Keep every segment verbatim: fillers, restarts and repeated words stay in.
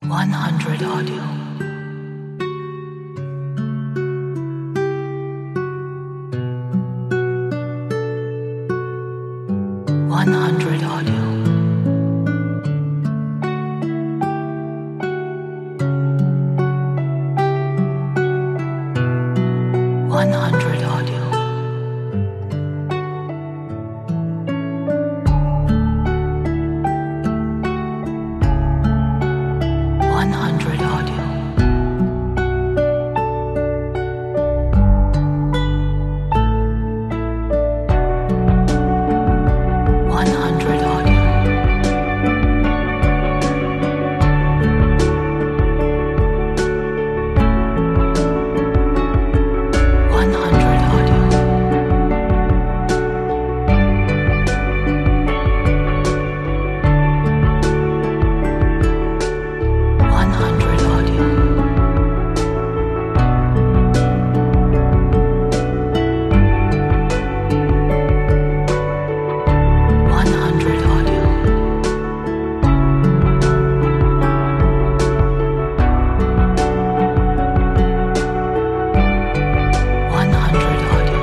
one hundred audio. one hundred audio. one hundred audio. one hundred audio. one hundred audio. one hundred audio. one hundred audio. one hundred audio. one hundred audio.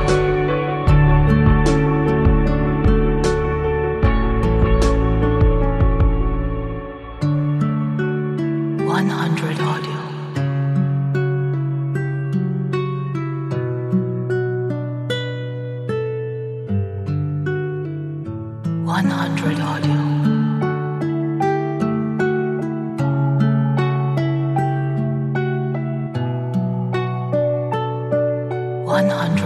one hundred audio. one hundred audio. one hundred